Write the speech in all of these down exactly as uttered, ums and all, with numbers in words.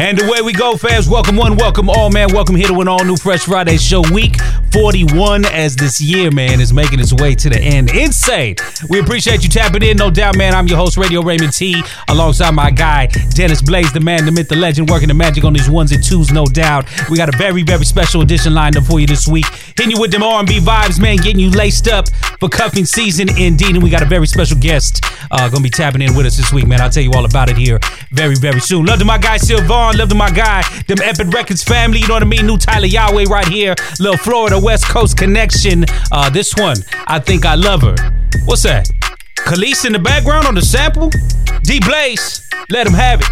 And away we go, fans. Welcome one, welcome all, man. Welcome here to an all-new Fresh Friday show, week forty-one, as this year, man, is making its way to the end. Insane. We appreciate you tapping in, no doubt, man. I'm your host, Radio Raymond T, alongside my guy, Dennis Blaze, the man, the myth, the legend, working the magic on these ones and twos, no doubt. We got a very, very special edition lined up for you this week. Hitting you with them R and B vibes, man, getting you laced up for cuffing season, indeed. And we got a very special guest uh, going to be tapping in with us this week, man. I'll tell you all about it here very, very soon. Love to my guy, Sylvan. Love to my guy, them Epic Records family. You know what I mean? New Tyler Yahweh right here. Little Florida West Coast connection. Uh, this one, I Think I Love Her. What's that? Khalees in the background on the sample? D Blaze, let him have it.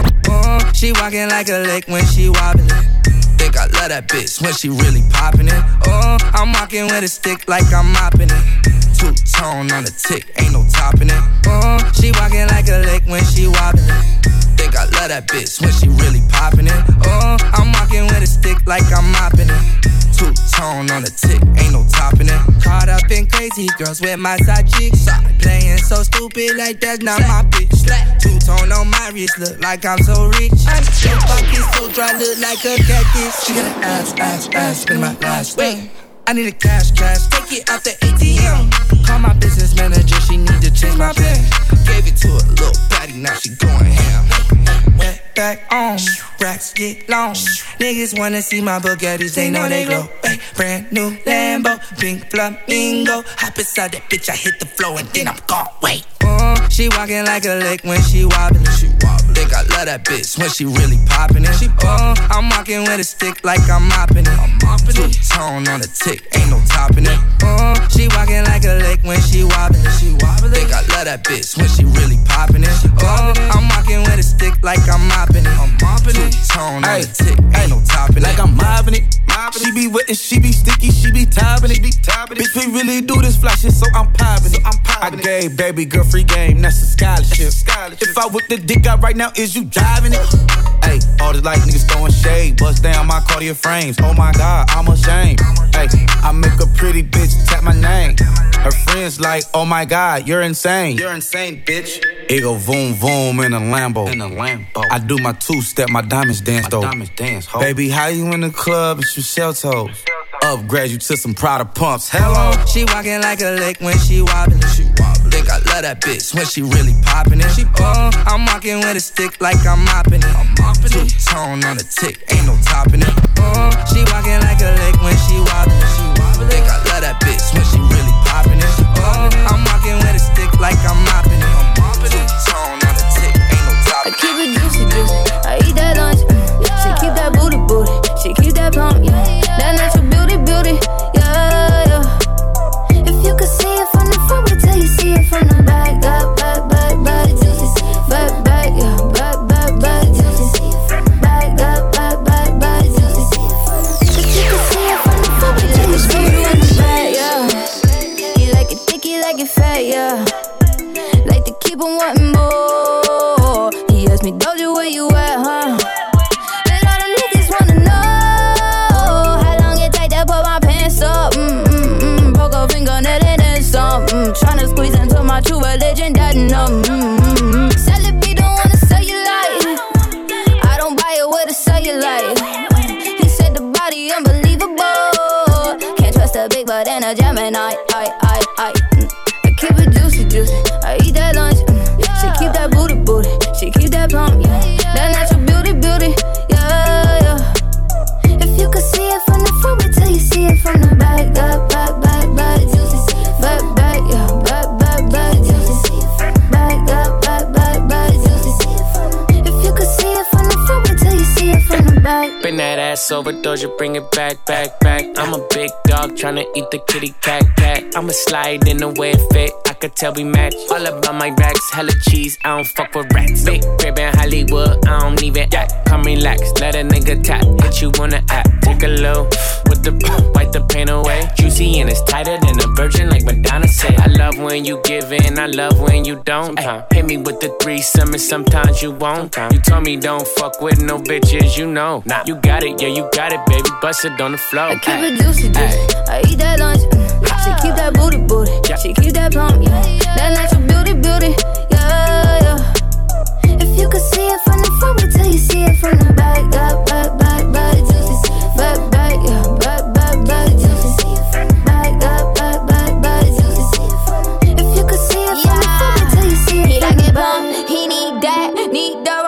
Uh, she walking like a lick when she wobbling. Think I love that bitch when she really popping it. Uh, I'm walking with a stick like I'm mopping it. Two-tone on the tick, ain't no topping it. Uh, she walking like a lick when she wobbling. Think I love that bitch when she really popping it. Uh, I'm walking with a stick like I'm mopping it. Two-tone on the tick, ain't no topping it. Caught up in crazy girls with my side chicks. Playing so stupid like that's not my bitch. Two-tone on my wrist, look like I'm so rich. Your pockets so dry, look like a cactus. She got an ass, ass, ass, spin my last way. I need a cash, cash, take it out the A T M. Call my business manager, she need to change my pen. Gave it to a little baddie, now she going ham. Back, back on, racks get long. Niggas wanna see my Bugattis, they know they glow. Ay, brand new Lambo, pink flamingo. Hop inside that bitch, I hit the floor and then I'm gone, wait. Uh, she walking like a lick when she wobbling. She wobbling. Think I love that bitch when she really popping it. She uh, I'm walking with a stick like I'm mopping it. I'm mopping it. Two-tone on the tick, ain't no topping it. Uh, she walking like a lick when she wobbling. She wobbling. Think I love that bitch when she really popping it. Uh, I'm walking with a stick like I'm mopping it. I'm mopping it. Two-tone on the tick, ain't no topping it. Like I'm mopping it. She be wet and she be sticky, she be topping it. Bitch, we really do this fly shit, so I'm popping it. I gave baby girl free game, that's a scholarship. If I whip the dick out right now, is you driving it? Hey, all this like niggas throwing shade, bust down my Cartier frames. Oh my God, I'm ashamed. Hey, I make a pretty bitch tap my name. Her friends like, oh my God, you're insane. You're insane, bitch. It go voom voom in a Lambo. In a Lambo. I do my two step, my diamonds dance though. My diamonds dance, ho. Baby, how you in the club? It's your shell toes. Upgrade you to some Prada pumps. Hello. She walking like a lick when she wobbling. She wobbling. Think I love that bitch when she really popping it. She uh, I'm walking with a stick like I'm mopping it. I'm mopping it. Two-tone on the tick, ain't no topping it. Uh, she walking like a lick when she wobbling. She wobbling. Think I love that bitch when she really popping it. Uh, I'm walking with a stick like I'm mopping it. I'm mopping it. Two-tone on the tick, ain't no topping it. I keep it juicy, juicy. I eat that lunch. She keep that booty, booty. She keep that plump, yeah. That natural beauty, beauty, yeah, yeah. If you could see it from the front, wait till you see it from the back. Back, back, back, back, juicy. Back, back, yeah. Back, back, back, juicy. Back, back, back, back, back, juicy. If you could see it from the front, wait till you see it from the back, yeah. You like it thick, you like it fat, yeah. Like to keep on wanting more. He asked me, Doja, where you at, huh? Tryna squeeze into my true religion, that no. Mm-hmm. Sell it, be don't wanna sell you like. I don't buy it with a cellulite. He said the body unbelievable. Can't trust a big butt and a Gemini. I, I, I, mm. I keep it juicy, juicy. I eat that lunch. Mm. She keep that booty, booty. She keep that plump, yeah. That natural beauty, beauty, yeah, yeah. If you could see it from the front, wait till you see it from the back, back, back, back, back, juicy. Back, back, yeah, back, back, back, juicy. Back, back, back, back, back, juicy. If you could see it from the front, wait till you see it from the back. Bring that ass over, Doja, bring it back, back, back. I'm a big dog tryna eat the kitty cat, cat. I'ma slide in the way it fit, I could tell we match. All about my racks, hella cheese, I don't fuck with rats. Big crib in Hollywood, I don't even act. Come relax, let a nigga tap, hit you on the app. Take a low, with the, wipe the pain away. Juicy and it's tighter than a virgin, like Madonna say. I love when you give in, I love when you don't. Ay, hit me with the threesome and sometimes you won't. You told me don't fuck with no bitches, you know. Nah, you got it, yeah, you got it, baby, bust it on the floor. I keep ay, it juicy, juicy. Ay. I eat that lunch. Mm. She keep that booty, booty. Yeah. She keep that plump, yeah. That natural beauty, beauty, yeah, yeah. If you could see it from the front, wait till you see it from the back.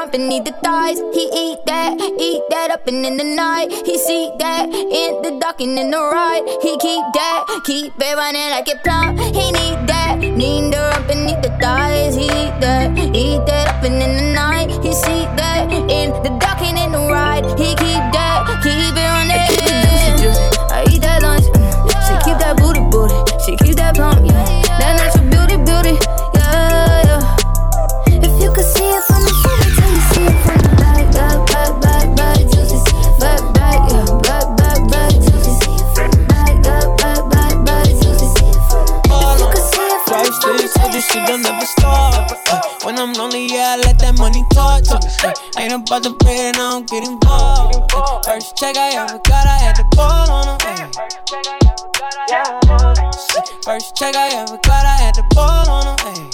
up beneath the thighs. He eat that, eat that up and in the night. He see that in the dark and in the ride. He keep that, keep it running like a pump. He need that, need her up beneath the thighs. He eat that, eat that up and in the night. He see that in the dark and in the ride. He keep that, keep it running. I eat that lunch. She keep that booty booty. She keep that pump. Yeah. That natural beauty beauty. Yeah, yeah. If you could see it from the front until you see it from the back, back, back, back, back, juicy. Back, back, yeah, back, back, back, juicy. Back, back, back, back, back, juicy. If you could see it from the front until you see it from the back. When I'm lonely, yeah, I let that money talk to me. Ay, ain't about the bread and I don't get involved. Ay, first check I ever got, I had the ball on him. Ay. First check I ever got, I had the ball on him. Ay.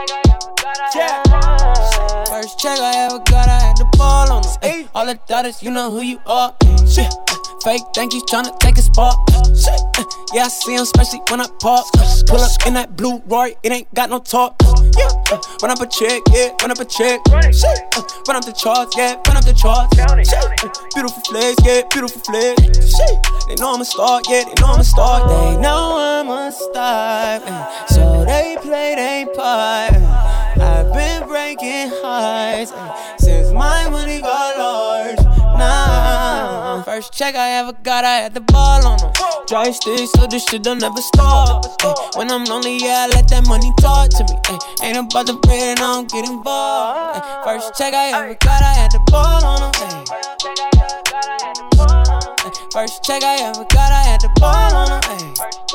First check I ever got, I had the ball on him. Ay. All the daughters, you know who you are. Shit. Fake think he's tryna take a spot. Shit. Yeah, I see him, especially when I pop. Pull up in that blue Roy, it ain't got no top. Yeah. Run up a check, yeah, run up a check. Shit. Run up the charts, yeah, run up the charts. Shit. Beautiful flex, yeah, beautiful flex. Shit. They know I'm a star, yeah, they know I'm a star. They know I'm a star, so they play they part. I've been breaking hearts since my money got large. Nah, first check I ever got, I had the ball on them. Dry stick, so this shit don't never stop. Ay, when I'm lonely, yeah, I let that money talk to me. Ay, ain't about the bread and I don't get involved. Ay, first check I ever got, I had the ball on them. Ay. Ay, first check I ever got, I had the ball on them. Ay.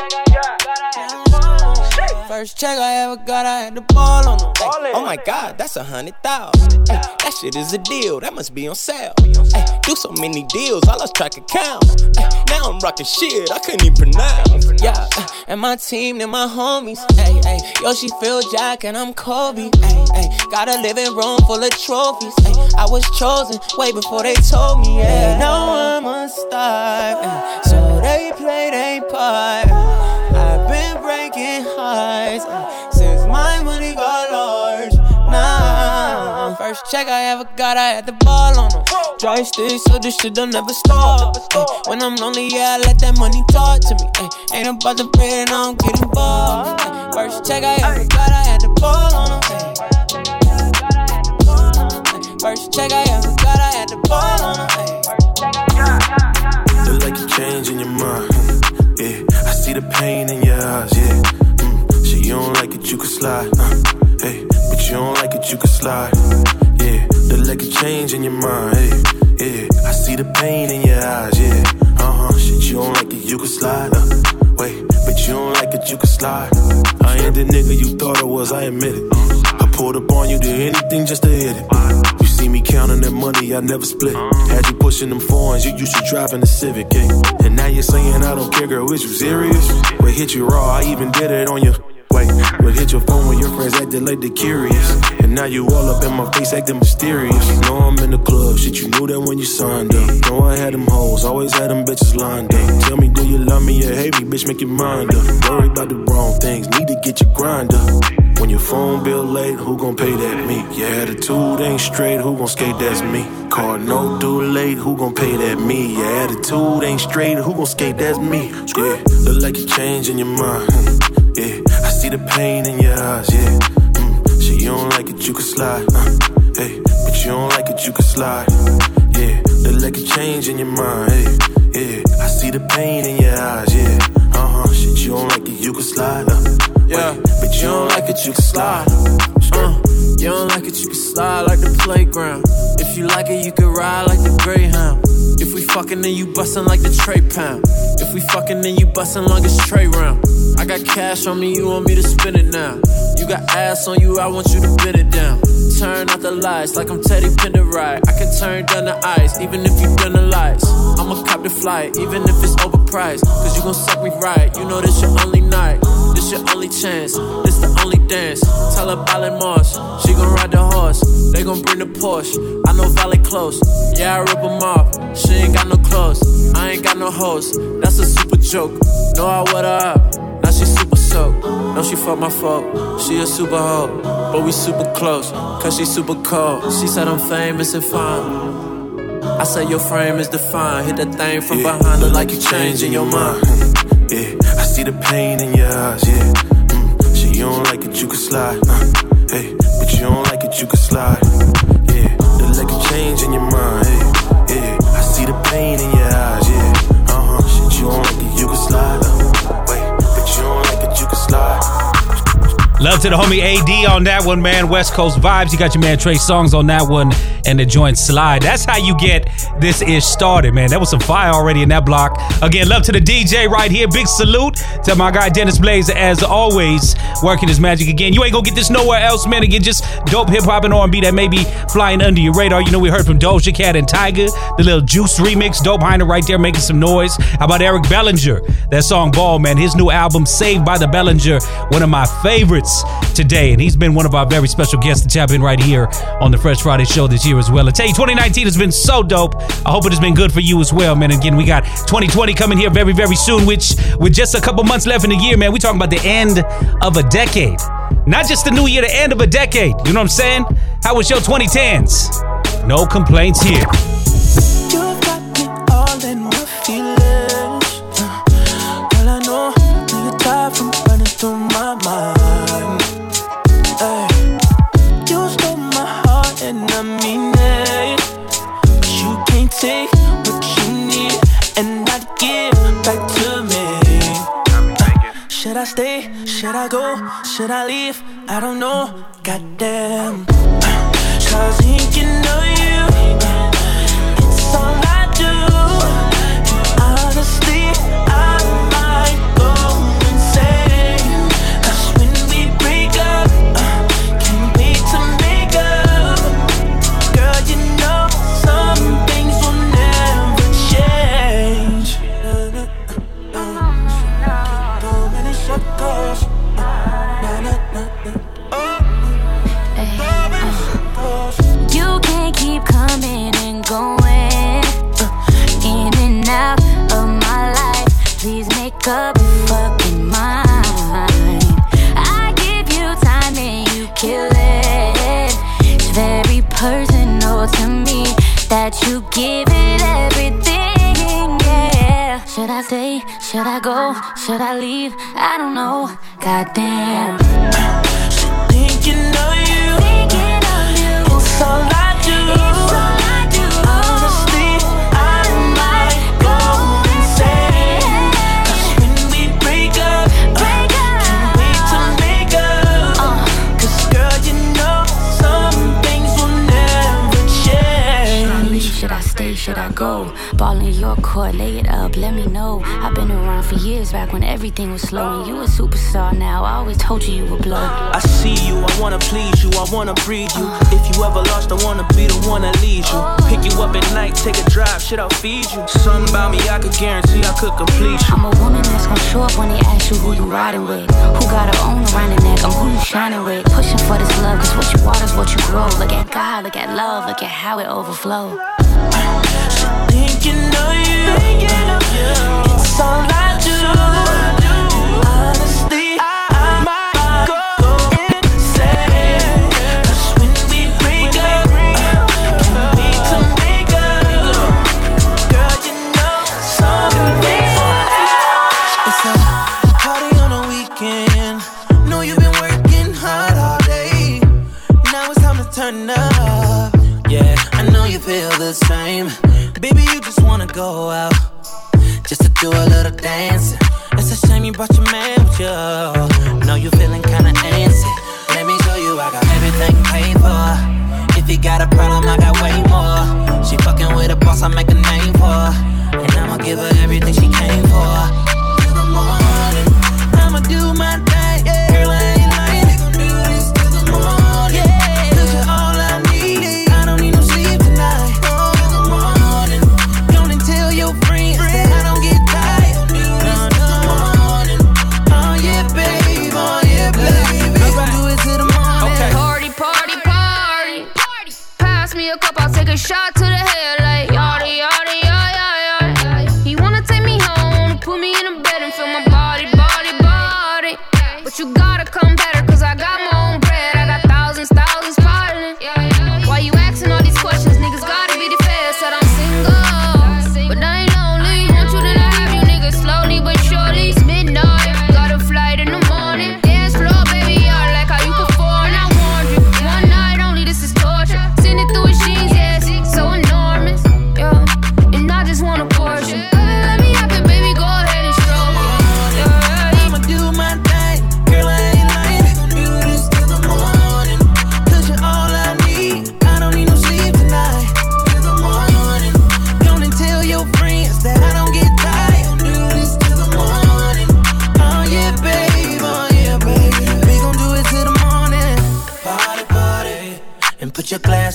First check I ever got, I had the ball on them. Ay, oh my God, that's a hundred thousand. That shit is a deal, that must be on sale. Ay, do so many deals, I lost track of count. Ay, now I'm rocking shit, I couldn't even pronounce. Yeah, and my team, and my homies. Ay, ay, yo, she Phil Jack and I'm Kobe. Ay, ay, got a living room full of trophies. Ay, I was chosen way before they told me. Yeah, they know I'm a star, ay, so they play they part. I've been breaking hearts ay, since my money got large. Nah, first check I ever got, I had the ball on them. Dry stick, so this shit don't never stop. Ay, when I'm lonely, yeah, I let that money talk to me. Ay, ain't about the bread and I don't get involved. Ay, first check I ever got, I had the ball on them. Ay, first check I ever got, I had the ball on them. Look like you changing your mind. Yeah, I see the pain in your eyes. Yeah, mm, shit, you don't like it, you can slide. Uh, hey, but you don't like it, you can slide. Yeah, look like a change in your mind. Hey, yeah, I see the pain in your eyes. Yeah, uh huh, shit, you don't like it, you can slide. Uh, wait, but you don't like it, you can slide. I ain't the nigga you thought I was, I admit it. I pulled up on you, did anything just to hit it. You see me counting that money, I never split. Had you pushing them foreigns, you used to driving the Civic, eh? And now you're saying I don't care, girl, is you serious? Well, hit you raw, I even did it on you. Wait, but hit your phone when your friends acted like they curious. And now you all up in my face acting mysterious. Know I'm in the club, shit, you knew that when you signed up. Know I had them hoes, always had them bitches lined up. Tell me, do you love me or hate me, bitch, make your mind up. Worry about the wrong things, need to get your grind up. When your phone bill late, who gon' pay that me? Your attitude ain't straight, who gon' skate, that's me. Car no due late, who gon' pay that me? Your attitude ain't straight, who gon' skate, that's me. Yeah, look like you changing your mind. Yeah, I see the pain in your eyes, yeah. Mm, shit, you don't like it, you can slide. Uh, hey, but you don't like it, you can slide. Yeah, look like a change in your mind, hey. Yeah, I see the pain in your eyes, yeah. Uh-huh, shit, you don't like it, you can slide. Uh, yeah, wait, but you don't like it, you can slide. Uh, you don't like it, you can slide like the playground. If you like it, you can ride like the Greyhound. If we fucking, then you bustin' like the Trey Pound. If we fucking, then you bustin' long as Trey Round. I got cash on me, you want me to spend it now. You got ass on you, I want you to bend it down. Turn out the lights like I'm Teddy Penderite. I can turn down the ice, even if you done the lights. I'ma cop the flight, even if it's overpriced. Cause you gon' suck me right, you know this your only night. This your only chance, this the only dance. Tell her Ballin Marsh, she gon' ride the horse. They gon' bring the Porsche, I know Valley close. Yeah, I rip them off, she ain't got no clothes. I ain't got no host, that's a super joke. Know I wet her up, now she super soaked. Know she fuck my folk, she a super hoe. but we super close, cause she super cold. She said I'm famous and fine. I said your frame is defined. Hit that thing from yeah, behind, look like you changing your mind. Yeah, I see the pain in your eyes, yeah. Mm, shit, you don't like it, you can slide. Uh, hey, but you don't like it, you can slide. Yeah, look like a change in your mind, hey, yeah. I see the pain in your eyes, yeah. Uh-huh, shit, you don't like it, you can slide. Uh, wait, but you don't like it, you can slide. Love to the homie A D on that one, man. West Coast vibes. You got your man Trey Songz on that one and the joint Slide. That's how you get this ish started, man. That was some fire already in that block. Again, love to the D J right here. Big salute to my guy Dennis Blaze, as always, working his magic again. You ain't gonna get this nowhere else, man. Again, just dope hip hop and R and B that may be flying under your radar. You know, we heard from Doja Cat and Tyga, the little Juice remix. Dope Heiner right there making some noise. How about Eric Bellinger? That song Ball, man. His new album, Saved by the Bellinger, one of my favorites today, and he's been one of our very special guests to tap in right here on the Fresh Friday show this year as well. I tell you, twenty nineteen has been so dope. I hope it has been good for you as well, man. Again, we got twenty twenty coming here very, very soon, which with just a couple months left in the year, man, we talking about the end of a decade. Not just the new year, the end of a decade. You know what I'm saying? How was your twenty tens? No complaints here. You've got me all in my feelings. Uh, girl, I know you're tired from running through my mind. Hey, you stole my heart and I mean it. But you can't take what you need and not give back to me. Uh, should I stay? Should I go? Should I leave? I don't know. Goddamn. Uh, Cause thinking of you, it's all I do. Honestly, I might go insane. Cause when we break up, uh, can't wait to make up. Girl, you know some things will never change. So many circles. You can't keep coming and going, uh, in and out of my life. Please make up your fucking mind. I give you time and you kill it. It's very personal to me that you give it everything, yeah. Should I stay? Should I go? Should I leave? I don't know. Goddamn. Thinking of you, thinking of you. It's all I do. It's all I do. Honestly, I might go insane. Cause when we break up, break up. Can't wait to make up. Uh. Cause girl, you know some things will never change. Should I leave? Should I stay? Should I go? Ball in your court, lay it up, let me know. I've been around for years, back when everything was slow. And you a superstar now, I always told you you would blow. I see you, I wanna please you, I wanna breed you. uh, If you ever lost, I wanna be the one that leads you. uh, Pick you up at night, take a drive, shit, I'll feed you. Something about me, I could guarantee I could complete you. I'm a woman that's gonna show up when they ask you who you riding with. Who got her own around the neck, I'm who you shining with. Pushing for this love, cause what you water's what you grow. Look at God, look at love, look at how it overflows. Thinking of you, thinking of you. It's all I do. Honestly, I might go insane. Cause when we break up, can't wait to make up. Girl, you know something. It's a party on a weekend. Know you've been working hard all day. Now it's time to turn up. Yeah, I know you feel the same. Baby, you just wanna go out, just to do a little dancing. It's a shame you brought your man with you. Know you feeling kinda antsy. Let me show you I got everything paid for. If you got a problem, I got way more. She fucking with a boss, I make a name for her. And I'ma give her everything she came for. Till the morning, I'ma do my thing. Girl, I ain't lying, we gon' do this till the morning. Yeah, cause you're all I need. I don't need no sleep tonight. Your friends that I don't get tired. No, no. Oh yeah, babe. Oh yeah, baby. Let's do it till the morning. Okay. Party, party, party. Pass me a cup, I'll take a shot to the head like yada, yada, yada, yada. He wanna take me home, put me in a bed and feel my body, body, body. But you gotta come better, cause I got my own bread. I got thousands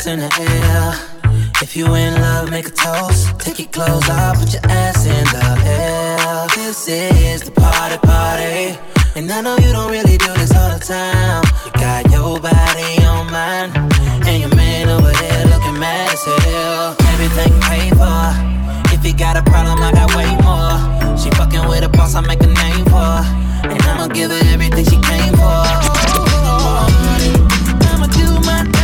glass in the air. If you in love, make a toast. Take your clothes off, put your ass in the air. This is the party, party. And I know you don't really do this all the time. You got your body on mine, and your man over there looking mad as hell. Everything you pay for. If you got a problem, I got way more. She fucking with a boss, I make a name for. And I'ma give her everything she came for. I'ma do my thing.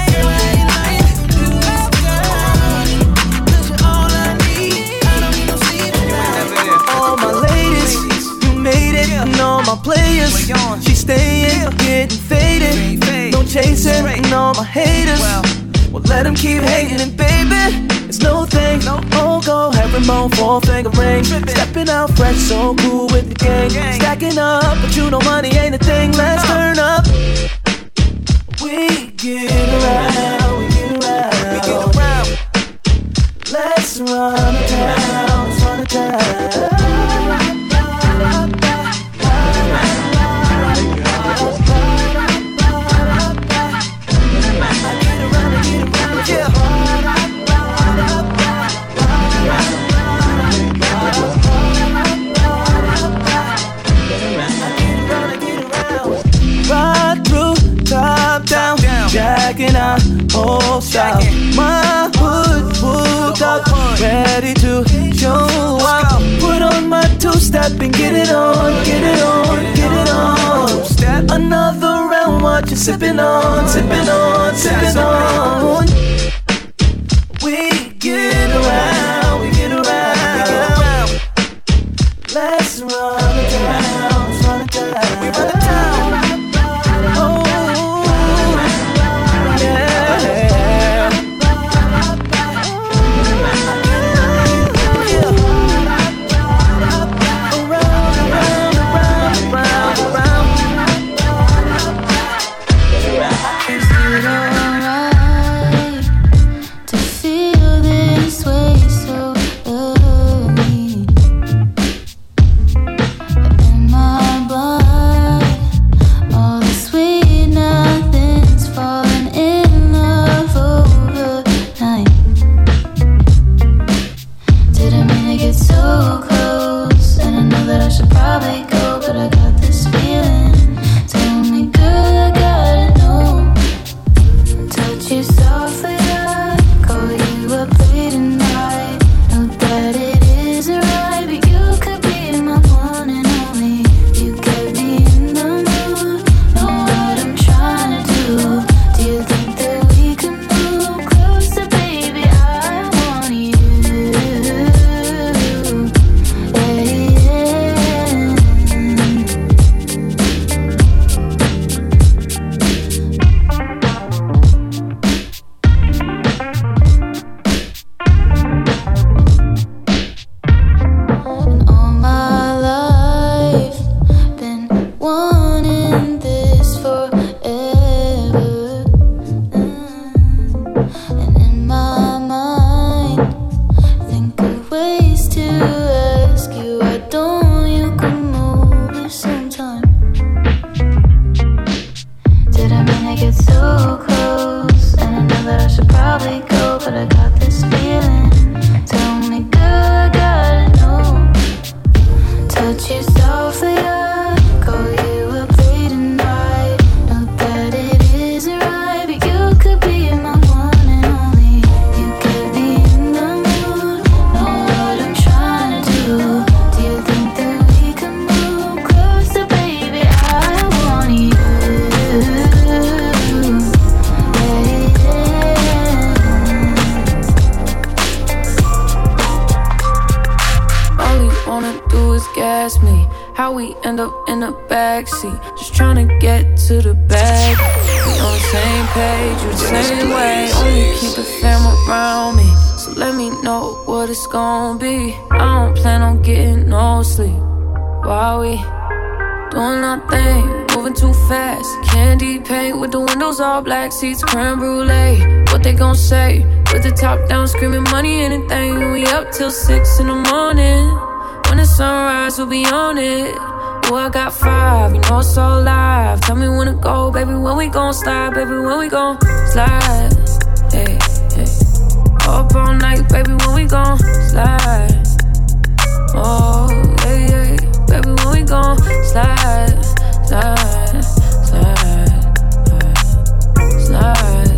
All my ladies, you made it. And all my players, she staying, getting faded. No chasing, and all my haters, well, let them keep hating. And baby, it's no thing. Oh, go have remote, four finger ring. Stepping out fresh, so cool with the gang. Stacking up, but you know money ain't a thing. Let's turn up. We get around, we get around, we get around. Let's run it down, let's run it down. Ride through, top down, jacking out, whole style. My hood pulled up, ready to show up. Put on my two-step and get it on, get it on, get it on. Another round, what you sipping on, sipping on, sipping on. We get around, we get around. Let's run it down, let's run it down. We run it down. Oh, yeah. Around, around, around, around, around. Is it alright to feel this way so early? In my blood, all the sweet nothings falling in love overnight. Didn't mean to get so close, and I know that I should probably go, but I got this feeling. Tell me, girl, I gotta know. Touch you softly, I call you up late at night. Know that it isn't right, but you could be my one and only. You get me in the mood, know what I'm trying to do. Do you think that we can move closer, baby? I want you. And all my life, been wanting this forever. And in my mind, think of ways to ask you. Why don't you come over sometime? Did I mean to get so close? And I know that I should probably go, but I got this feeling. Tell me, girl, I gotta know. Touch you softly, I call you up late at night. Know that it isn't right, but you could be my one and only. You get me in the mood, know what I'm trying to do. Do you think that we can move closer, baby? I want you. All you wanna do is gas me. How we end up in the backseat, just trying to get to the bag. We on the same page, you the same way. Only keep the fam around me, so let me know what it's gon' be. I don't plan on getting no sleep while we doing our thing, moving too fast. Candy paint with the windows all black, seats creme brulee. What they gon' say? With the top down, screaming money, anything. We up till six in the morning. When the sunrise, we'll be on it. Oh, I got five, you know it's so live. Tell me when to go, baby, when we gon' slide, baby, when we gon' slide. Up all night, baby, when we gon' slide. Oh, yeah, yeah, baby, when we gon' slide, slide, slide, slide.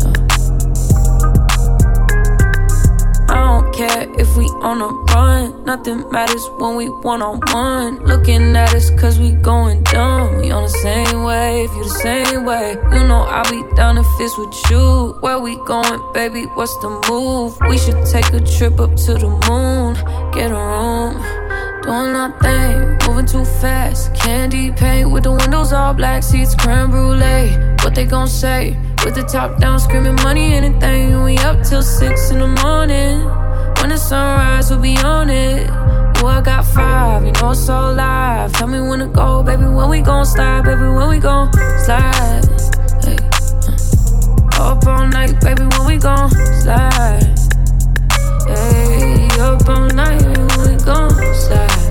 I don't care if we on a run. Nothing matters when we one-on-one. Looking at us cause we going dumb. We on the same wave, you the same way. You know I'll be down if it's with you. Where we going, baby, what's the move? We should take a trip up to the moon. Get a room, doing our thing, moving too fast. Candy paint with the windows all black, seats creme brulee. What they gon' say? With the top down, screaming money, anything. We up till six in the morning. When the sunrise, we'll be on it. Oh, I got five, you know it's all live. Tell me when to go, baby, when we gon' slide. Baby, when we gon' slide. Hey, uh. Up all night, baby, when we gon' slide. Hey, up all night, baby, when we gon' slide.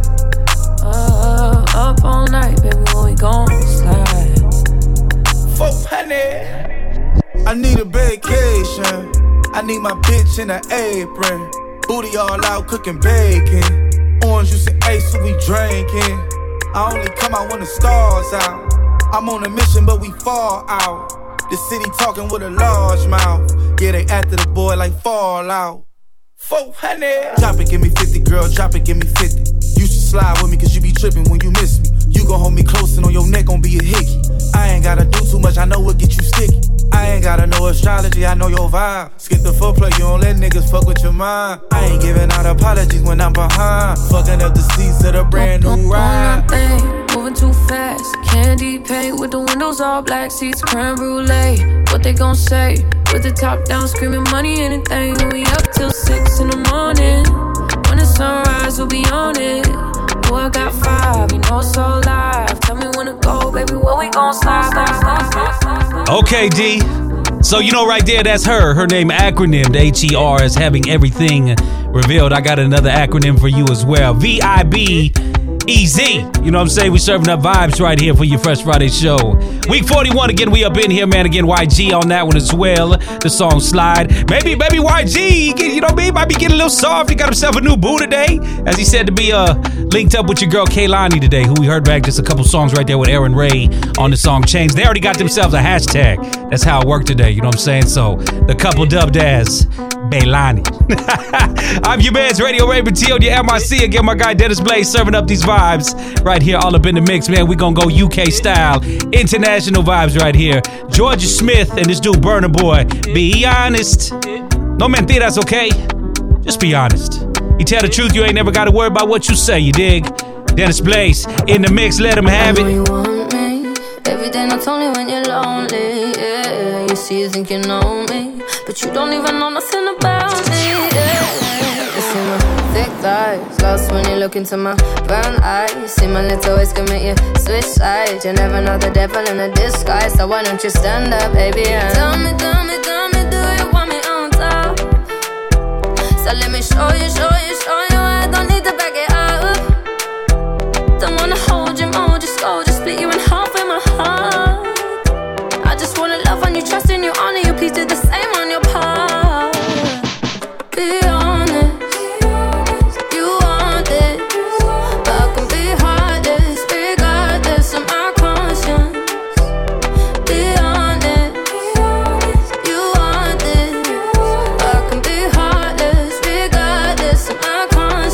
Uh, up all night, baby, when we gon' slide. four hundred. I need a vacation. I need my bitch in an apron. Booty all out cooking bacon. Orange juice and ace, so we drinking. I only come out when the stars out. I'm on a mission, but we fall out. The city talking with a large mouth. Yeah, they after the boy like Fallout. four hundred. Drop it, give me fifty, girl, drop it, give me fifty. You should slide with me, cause you be tripping when you miss me. You gon' hold me close and on your neck gon' be a hickey. I ain't gotta do too much, I know what get you sticky. I ain't gotta know astrology, I know your vibe. Skip the foreplay, you don't let niggas fuck with your mind. I ain't giving out apologies when I'm behind. Fucking up the seats of the brand new ride. Moving too fast, candy paint with the windows all black, seats creme brulee. What they gon' say? With the top down, screaming money, anything. We up till six in the morning. When the sunrise, we'll be on it. Oh, I got five, you know it's all live. Tell me when to go, baby, when we gon' slide. Okay, D. So you know right there, that's her. Her name acronym, the H E R is having everything revealed. I got another acronym for you as well. V I B E Z. You know what I'm saying? We serving up vibes right here for your Fresh Friday show. Week forty-one, again, we up in here, man. Again, Y G on that one as well. The song Slide. Maybe, maybe Y G, you know, maybe might be getting a little soft. He got himself a new boo today. As he said to be uh, linked up with your girl Kehlani today, who we heard back just a couple songs right there with Aaron Ray on the song Change. They already got themselves a hashtag. That's how it worked today, you know what I'm saying? So the couple dubbed as Bailani. I'm your man's Radio Raven T on your M I C. Again, my guy Dennis Blaze serving up these vibes right here, all up in the mix, man. We gonna go U K style, international vibes right here. Georgia Smith and this dude Burna Boy. Be honest. No mentiras, okay? Just be honest. You tell the truth, you ain't never gotta worry about what you say, you dig? Dennis Blaze in the mix, let him have it. You want me every day, not only when you're lonely. Yeah, you see, you think you know me, but you don't even know nothing about me. Yeah, you see my thick thighs, lost when you look into my brown eyes. You see my little ways can make you switch sides. You never know the devil in a disguise, so why don't you stand up, baby? And tell me, tell me, tell me, do you want me on top? So let me show you, show you, show you. I don't need to back it up. Don't wanna hold you, mold you, scold you, split you in half with my heart. I just wanna love on you, trust in you, honor you. Please do the same on your part. Be honest, you want it, but I can be heartless, regardless of my conscience. Be honest, you want it, but I can be heartless, regardless of my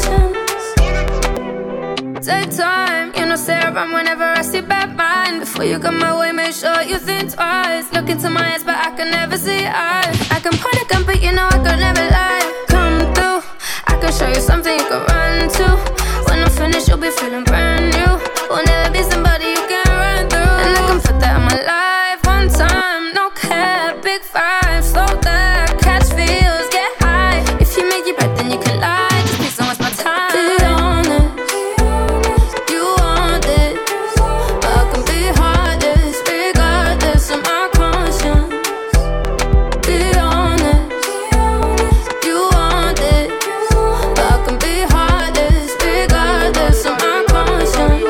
conscience. Take time, you know, say around whenever I see bad mind. Before you come my way, make sure you think twice. Look into my eyes, but I can never see eyes. I can point a gun, but you know I could never lie. Come through, I can show you something you can run to. When I'm finished, you'll be feeling brand new. Will never be somebody you can run through. And I can put that in my life one time. No cap, big five, slow that, catch feels, get high. If you make your bet, then you can lie. Just please don't waste my time. Be honest, you want it, but I can be heartless, regardless of my conscience. Be honest, you want it, but I can be heartless, regardless of my conscience.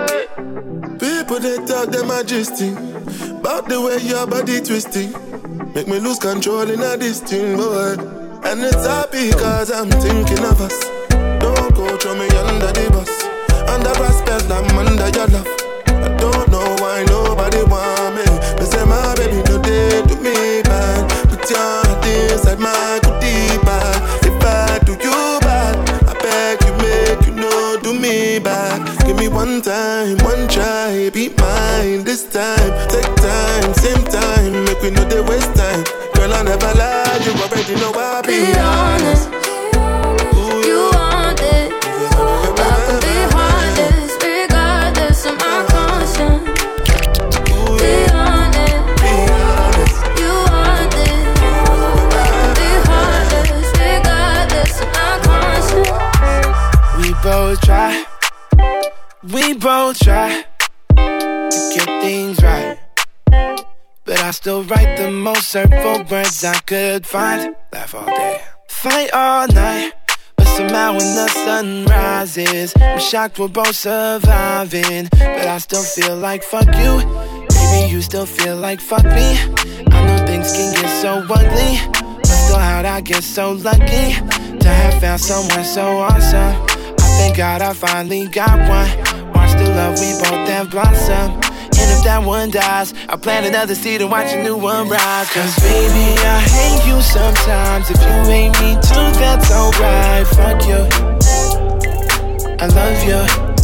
People they talk them majesty about the way your body twisting. Make me lose control in a this thing, boy. And it's happy cause I'm thinking of us. Don't go throw me under the bus. Under respect, I'm under your love. I don't know why nobody want me. They say my baby no day to me bad. Put your heart inside my goodie bag. If I do you bad, I beg you make you know do me bad. Give me one time, one try, be mine this time. Take time, same time, make we know they waste time. Girl, I never lie, you already know I be, be honest. Ooh, you want it. I could be heartless, regardless of my conscience. Be honest. You want it. I could be heartless, regardless of my conscience. We both try. We both try to get things right, but I still write the most hurtful words I could find. Laugh all day, fight all night, but somehow when the sun rises, I'm shocked we're both surviving. But I still feel like fuck you. Maybe you still feel like fuck me. I know things can get so ugly, but still how'd I get so lucky to have found someone so awesome? I thank God I finally got one. Watch the love we both have blossom. And if that one dies, I'll plant another seed and watch a new one rise. Cause baby, I hate you sometimes. If you hate me too, that's alright. Fuck you, I love you.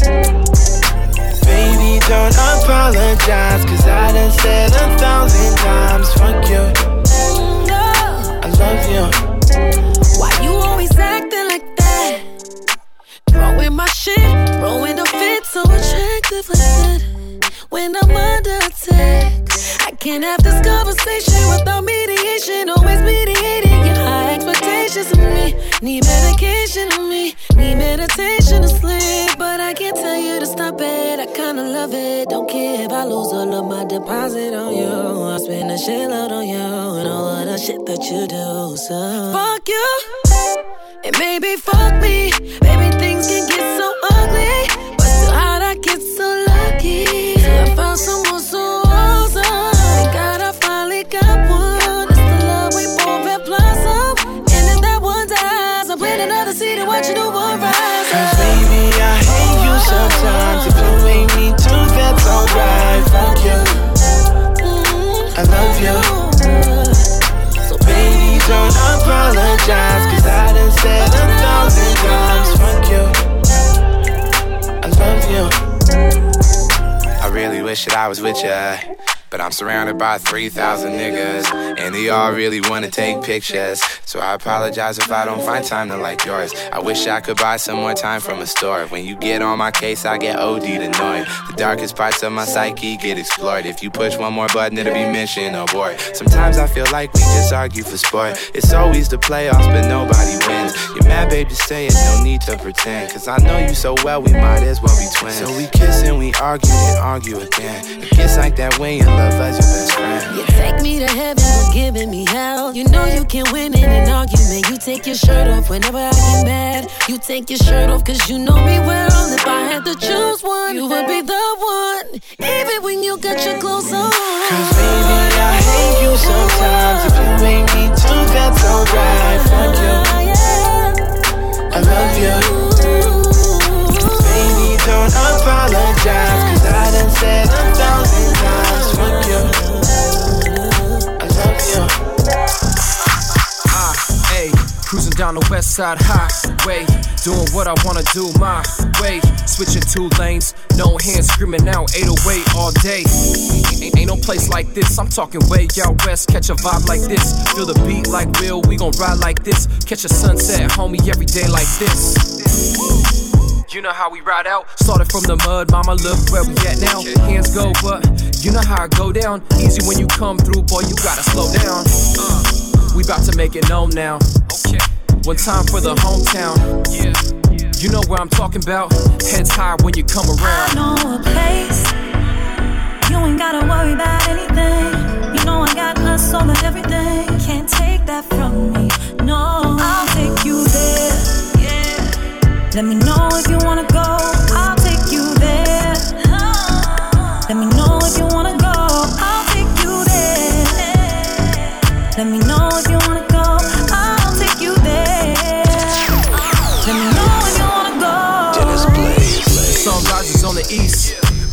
Baby, don't apologize, cause I done said a thousand times. Fuck you, I love you. Why you always acting like that? Throwing my shit, throwing a fit, so attractive like that. When I'm under attack, I can't have this conversation without mediation. Always mediating your high expectations of me. Need medication of me, need meditation to sleep. But I can't tell you to stop it, I kinda love it. Don't care if I lose all of my deposit on you. I'll spend a shitload on you and all of the shit that you do. So fuck you, and maybe fuck me. Baby, things can get so ugly, but still how'd I get so lucky? I found someone so awesome. Thank God I finally got one. It's the love we both have blossomed. And if that one dies, I'll plant another seed and watch a new one rise. Cause baby, I hate you sometimes. If you hate me too, that's alright. Fuck you, I love you. So baby, don't apologize, cause I done said a thousand times. Fuck you, I love you. I really wish that I was with ya, but I'm surrounded by three thousand niggas, and they all really wanna take pictures. So I apologize if I don't find time to like yours. I wish I could buy some more time from a store. When you get on my case, I get O D'd annoyed. The darkest parts of my psyche get explored. If you push one more button, it'll be mission abort. Sometimes I feel like we just argue for sport. It's always the playoffs, but nobody wins. You're mad, babe, just say it, no need to pretend. Cause I know you so well, we might as well be twins. So we kiss and we argue and argue again. It gets like that when you love us, your best friend. You take me to heaven, but giving me hell. You know you can win in an argument. You take your shirt off whenever I get mad. You take your shirt off cause you know me well. If I had to choose one, you would be the one. Even when you got your clothes on. Cause baby, I hate you sometimes. If you hate me too, that's alright. Fuck you, I love you. Baby, don't apologize, cause I done said a thousand times. Fuck you, I love you. Ah, ayy, cruising down the west side highway, doing what I wanna do my way. Switching two lanes, no hands screaming out eight oh eight all day. Ain't, ain't no place like this, I'm talking way out west. Catch a vibe like this, feel the beat like Will, we gon' ride like this. Catch a sunset, homie, every day like this. You know how we ride out, started from the mud, mama, look where we at now. Hands go, but you know how I go down. Easy when you come through, boy, you gotta slow down. uh, We about to make it known now. Okay. One time for the hometown. Yeah. You know where I'm talking about. Heads high when you come around. I know a place. You ain't gotta worry about anything. You know I got us all and everything. Can't take that from me. No, I'll take you there. Yeah. Let me know if you wanna go. I'll take you there. Let me know if you wanna go. I'll take you there.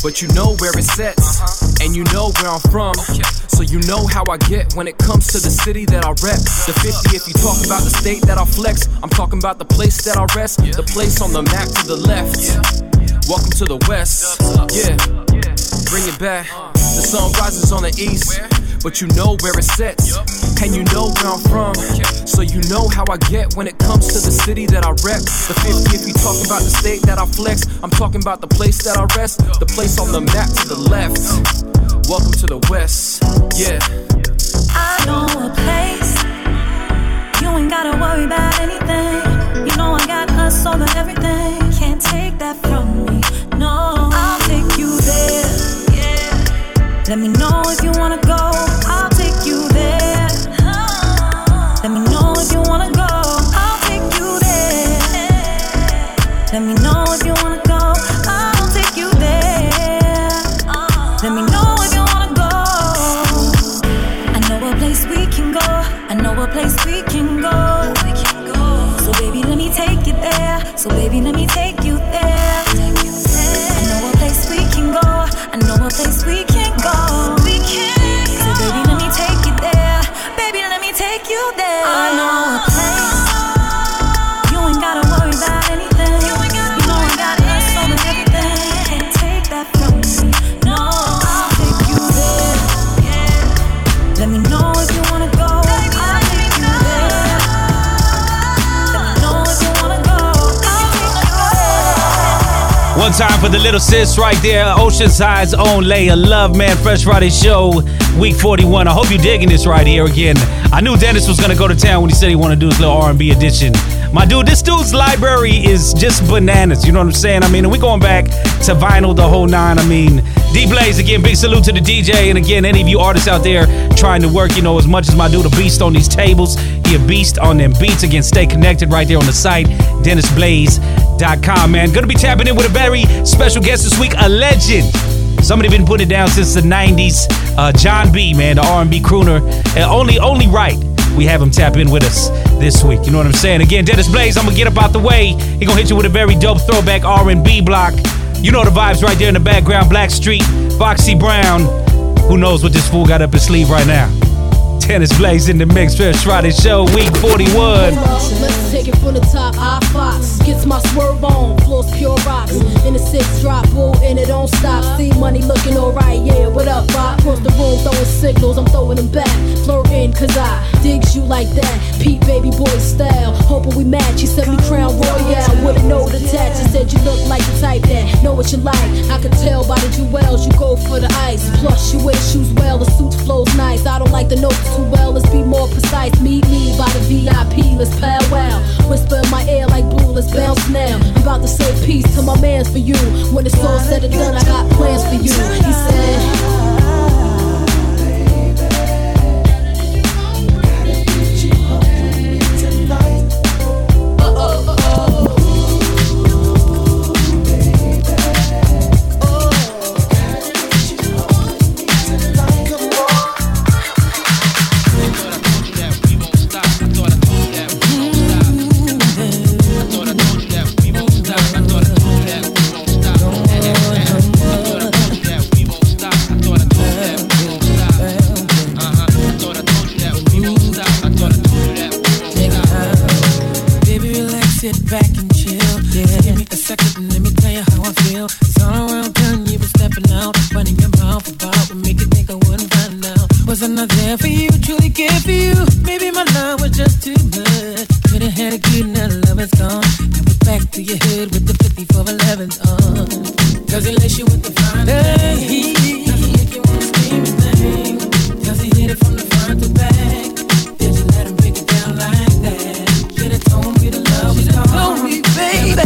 but you know where it's at, and you know where I'm from. So you know how I get when it comes to the city that I rep. The fifty if you talk about the state that I flex. I'm talking about the place that I rest, the place on the map to the left. Welcome to the west, yeah, bring it back. The sun rises on the east, but you know where it's set, and you know where I'm from. So you know how I get when it comes to the city that I rep. The fifty if you talk about the state that I flex. I'm talking about the place that I rest, the place on the map to the left. Welcome to the west, yeah. I know a place, you ain't gotta worry about anything. You know I got hustle and everything. Can't take that from me, no. I'll take you there, yeah. Let me know if you wanna go, I'll take you there. Let me know if you wanna go, I'll take you there. Let me know if you wanna go, I'll take you there. Let me know if you wanna go. I know a place we can go, I know a place we can go. So baby, let me take you there. So baby, let me take you there. I know a place we can go, I know a place we can go. We can go. So baby, let me take you there. Baby, let me take you there. I know a place, you ain't gotta worry about anything. You, you know I got us on everything. Can't take that from me, no. I'll take you there, yeah. Let me know if you wanna go. I'll take you there. Let me know if you wanna go. I'll take you there. One time for the little sis right there, Oceanside's own Leia Love, man. Fresh Friday show, week forty-one. I hope you're digging this right here again. I knew Dennis was gonna go to town when he said he wanted to do his little R and B edition. My dude, this dude's library is just bananas. You know what I'm saying? I mean, and we going back to vinyl, the whole nine. I mean, D-Blaze, again, big salute to the D J. And again, any of you artists out there trying to work, you know, as much as my dude a beast on these tables, he a beast on them beats. Again, stay connected right there on the site, dennis blaze dot com, man. Gonna be tapping in with a very special guest this week, a legend. Somebody been putting it down since the nineties. Uh, Jon B, man, the R and B crooner. And only, only right we have him tap in with us this week. You know what I'm saying? Again, Dennis Blaze, I'm gonna get up out the way. He gonna hit you with a very dope throwback R and B block. You know the vibes right there in the background. Blackstreet, Foxy Brown. Who knows what this fool got up his sleeve right now? Dennis Blaze in the mix. Fresh Friday show, week forty-one. Let's take it from the top. I Fox gets my swerve on, floors pure rocks. In the six drop, bull, and it don't stop. See money looking alright, yeah. What up, Bob? Across the room throwing signals, I'm throwing them back. Flirting, cause I digs you like that. Pete baby boy style, hoping we match. You said me crown royale with a note attached. You said you look like the type that know what you like. I could tell by the jewels you go for the ice. Plus you wear shoes well, the suit flows nice. I don't like the notes too well, let's be more precise. Meet me by the V I P, let's powwow. Whisper in my ear like blue, let's bounce now. I'm about to say peace to my mans for you. When it's all said and done, I got plans for you. He said sit back and chill. Yeah. Give me a second and let me tell you how I feel. It's all around done, you were stepping out. Running your mouth about would make you think I wouldn't find out. Was I not there for you, truly cared for you? Maybe my love was just too much. Could've had a good, now the love is gone. Now we're back to your head with the fifty-four elevens on. Cause he lace you with the fine thing. Does he make you wanna scream his name? Does he hit it from the front to back? Did you let him break it down like that? Should've told me the love was gone. Told me, baby.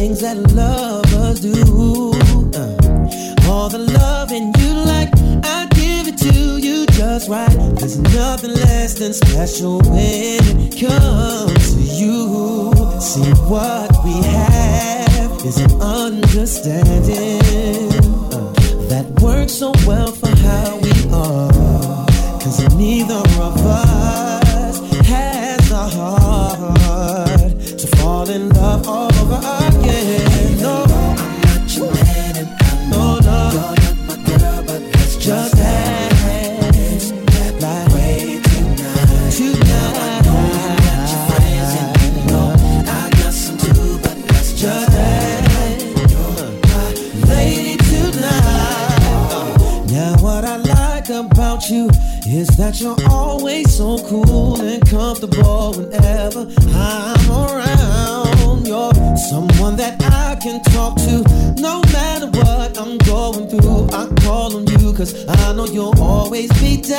things that lovers do. Uh, all the loving you like, I give it to you just right. There's nothing less than special when it comes to you. See, what we have is an understanding uh, that works so well for how we are. Cause neither of us has the heart to fall in love all over again. No, I'm not your man and I know no, you're not my girl, but let's just dance that way tonight. Tonight, I got your friends and you know I got some too, but let's just dance, uh, lady tonight. Now what I like about you is that you're always so cool and comfortable whenever I'm around. You're someone that I can talk to no matter what I'm going through. I call on you cause I know you'll always be down.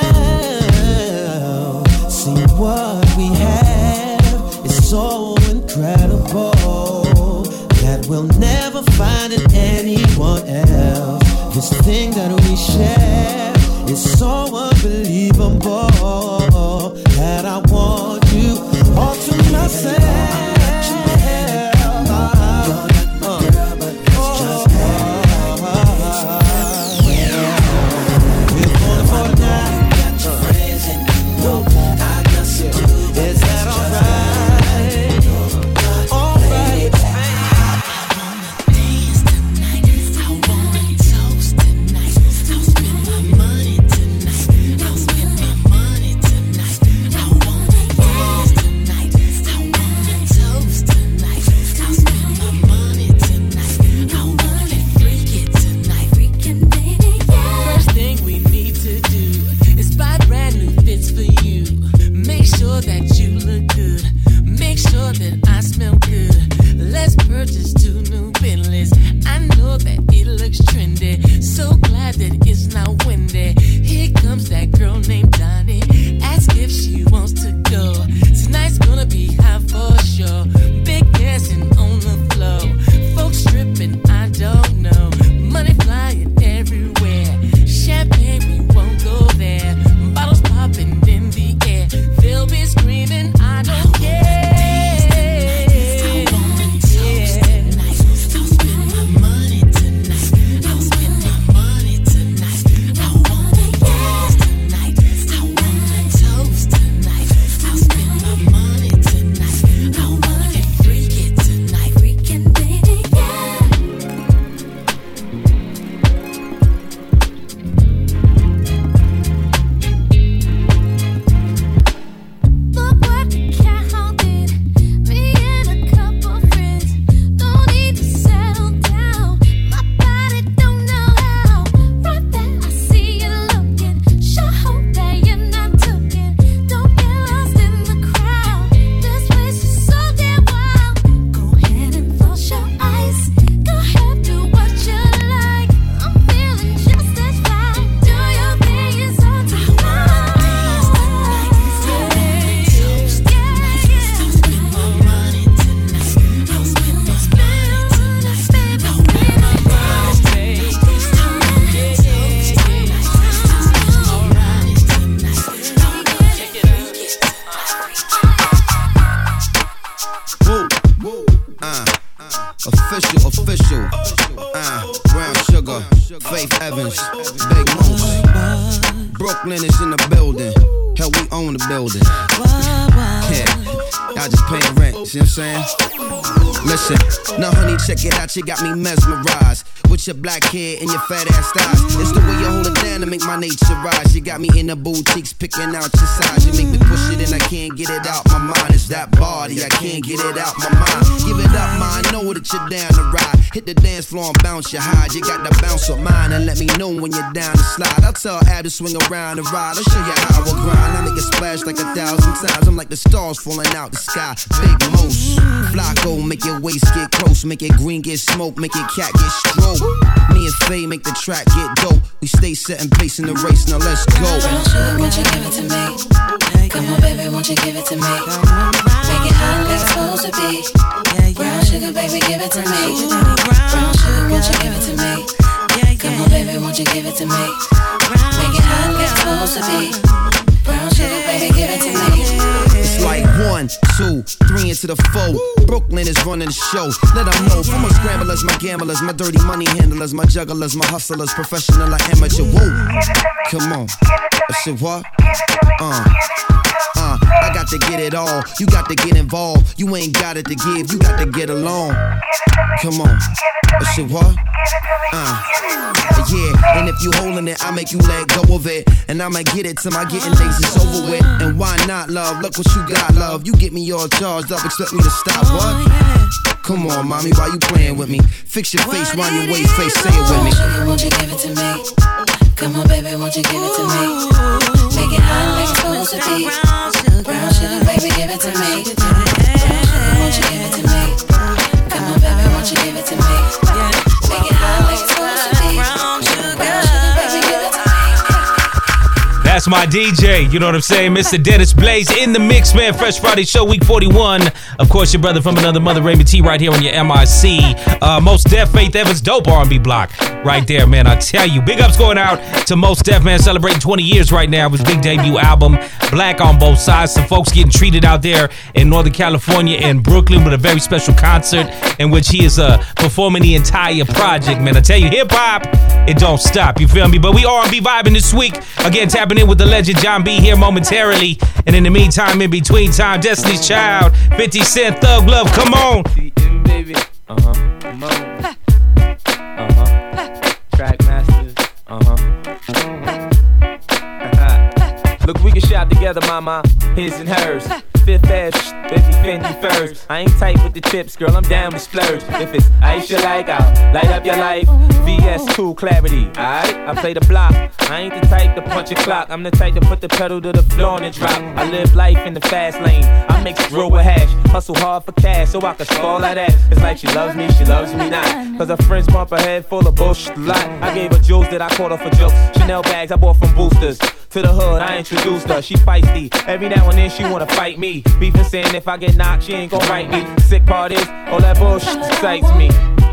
See, what we have is so incredible that we'll never find in anyone else. This thing that we share is so unbelievable that I want you all to myself. Check it out, you got me mesmerized with your black hair and your fat ass thighs. It's the way you hold it down to make my nature rise. You got me in the boutiques picking out your size. You make me push it and I can't get it out my mind. It's that body, I can't get it out my mind. Give it up, ma, I know that you're down to ride. Hit the dance floor and bounce your hide. You got the bounce of mine and let me know when you're down to slide. I'll tell Ab to swing around and ride. I'll show you how I will grind. I make it splash like a thousand times. I'm like the stars falling out the sky, big moose. Flacco, make your waist get close, make it green get smoke, make it cat get stroke. Me and Faye make the track get dope. We stay setting pace in the race, now let's go. Brown sugar, won't you give it to me? Come on, baby, won't you give it to me? Make it hot like it's supposed to be. Brown sugar, baby, give it to me. Brown sugar, won't you give it to me? Come on, baby, won't you give it to me? Make it hot like it's supposed to be. Brown sugar, baby, give it to me. It's like one, two, three into the four. Brooklyn is running the show. Let them know. For my scramblers, my gamblers, my dirty money handlers, my jugglers, my hustlers, professional or amateur. Whoa, come on. I said what? Uh. Uh, I got to get it all. You got to get involved. You ain't got it to give. You got to get along. Come on. I said what? Uh. Yeah, and if you holding it, I make you let go of it. And I'ma get it till my getting days is over with. And why not, love? Look what you got, love. You get me all charged up, expect me to stop, what? Come on, mommy, why you playing with me? Fix your face, wind your waist, face, say it with me. Sugar, won't you give it to me? Come on, baby, won't you give it to me? Make it hot like it's supposed to be. Brown sugar, baby, give it to me. Brown sugar, won't you give it to me? Come on, baby, won't you give it to me? Make it hot like it's supposed to be. Brown sugar, baby, give it to me. That's my D J, you know what I'm saying? Mister Dennis Blaze in the mix, man. Fresh Friday Show, week forty-one. Of course, your brother from another mother, Raymond T, right here on your M I C. Uh, Mos Def, Faith Evans, dope R and B block right there, man. I tell you, big ups going out to Mos Def, man, celebrating twenty years right now. His big debut album, Black on Both Sides. Some folks getting treated out there in Northern California and Brooklyn with a very special concert in which he is uh, performing the entire project, man. I tell you, hip-hop, it don't stop, you feel me? But we R and B vibing this week. Again, tapping in with the legend John B here momentarily. And in the meantime, in between time, Destiny's Child, fifty Cent, Thug Love, come on. Baby. Uh-huh. Come on. Uh-huh. Track masters. Uh-huh. Look, we can shop together, mama. His and hers. Fifth Ave, fifty Fendi first. I ain't tight with the chips, girl, I'm down to splurge. If it's ice you like, I'll light up your life. V S two clarity, alright? I play the block. I ain't the type to punch a clock. I'm the type to put the pedal to the floor and drop. I live life in the fast lane. I mix real with hash. Hustle hard for cash so I can spoil that ass. It's like she loves me, she loves me not. Cause her friends bump her head full of bullshit a lot. I gave her jewels that I caught her for jokes. Chanel bags I bought from Boosters. To the hood, I introduced her, she feisty. Every now and then she wanna fight me. Beefing saying if I get knocked, she ain't gon' write me. Sick part is, all that bullshit excites me.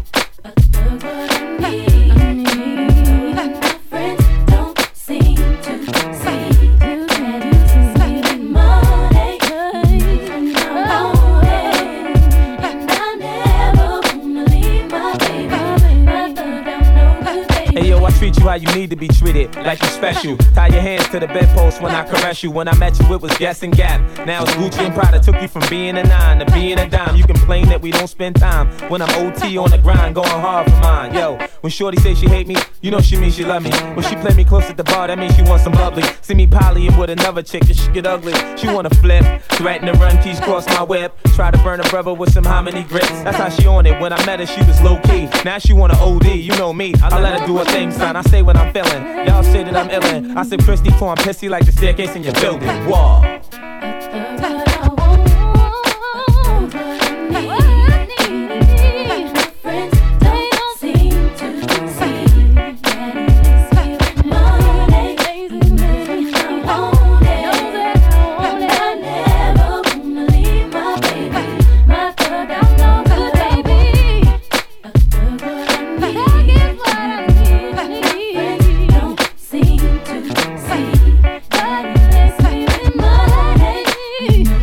Treat you how you need to be treated, like you special. Tie your hands to the bedpost when I caress you. When I met you, it was Guess and Gap. Now it's Gucci and Prada. Took you from being a nine to being a dime. You complain that we don't spend time when I'm O T on the grind, going hard for mine. Yo, when Shorty say she hate me, you know she means she love me. When she play me close at the bar, that means she wants some bubbly. See me polying with another chick, this shit get ugly. She wanna flip, threaten to run keys cross my whip. Try to burn a brother with some hominy grits. That's how she on it. When I met her, she was low key. Now she wanna O D, you know me. I let her do her thing, son. I say what I'm feeling. Y'all say that I'm illin'. I say Christy for I'm pissy like the staircase in your building. Whoa. See, but let's leave it money.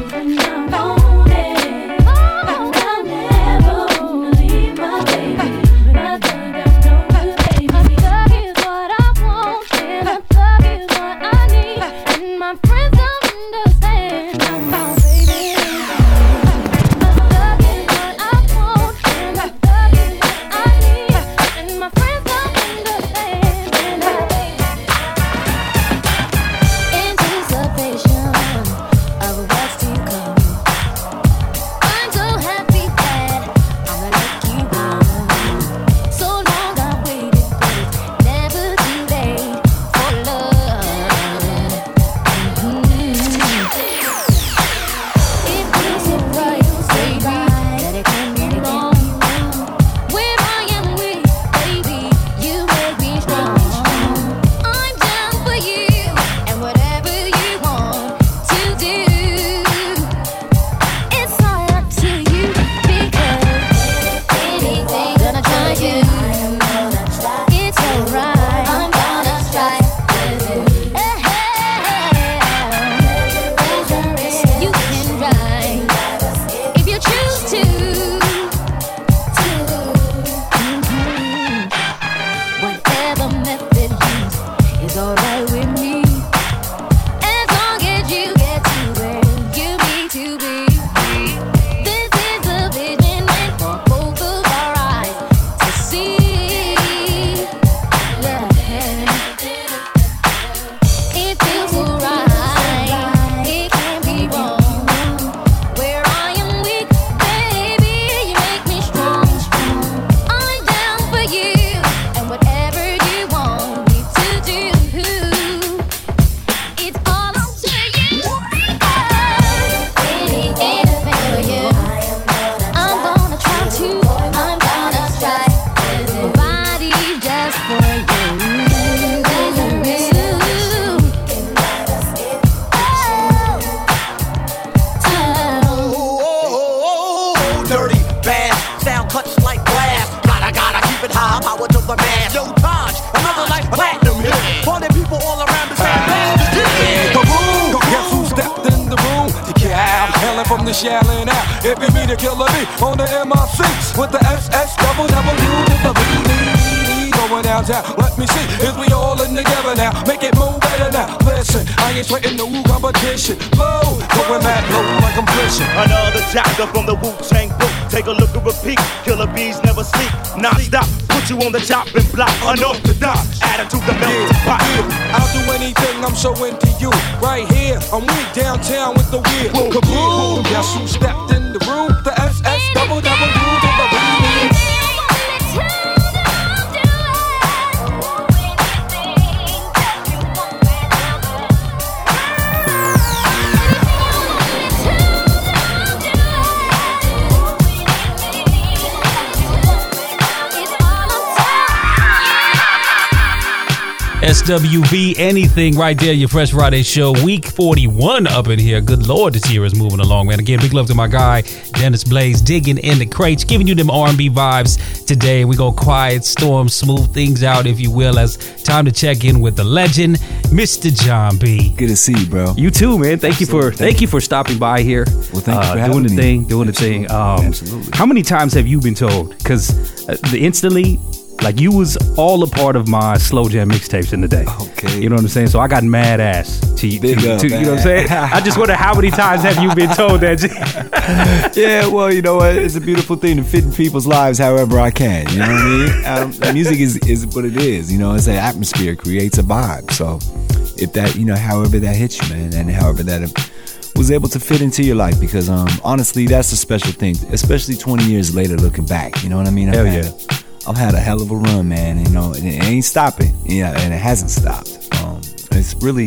is yelling out. It be me, the killer B, on the M I Cs with the S S double double U to the B D. Going downtown, let me see, is we all in together now? Make it move better now. Listen, I ain't sweating no competition. Low, going mad low like I'm fishing. Another chapter from the Wu-Tang book. Take a look and repeat. Killer bees never sleep. Non-stop, put you on the chopping block. Unorthodox, attitude the melting pot. Yeah, I'll do anything, I'm so into you. Right here, I'm weak downtown with the wheel. Kaboom, guess who stepped in the room? The S S double double U to the B. S W B, anything right there, your Fresh Friday show, week forty-one up in here. Good Lord, this year is moving along, man. Again, big love to my guy, Dennis Blaze, digging in the crates, giving you them R and B vibes today. We go quiet storm, smooth things out, if you will, as time to check in with the legend, Mister John B. Good to see you, bro. You too, man. Thank you for thank, thank you for stopping by here. Well, thank uh, you for doing the me. thing, doing Absolutely. the thing. Um, Absolutely. How many times have you been told? Because uh, the instantly. Like, you was all a part of my slow jam mixtapes in the day. Okay. You know what I'm saying? So I got mad ass to you. Big up, you know what I'm saying? I just wonder how many times have you been told that? Yeah, well, you know what? It's a beautiful thing to fit in people's lives however I can. You know what I mean? Um, music is, is what it is. You know, it's an atmosphere, creates a vibe. So if that, you know, however that hits you, man, and however that was able to fit into your life, because um, honestly, that's a special thing, especially twenty years later looking back. You know what I mean? Hell I've yeah. Had, I've had a hell of a run, man. You know, and it ain't stopping. Yeah, and it hasn't stopped. Um, it's really,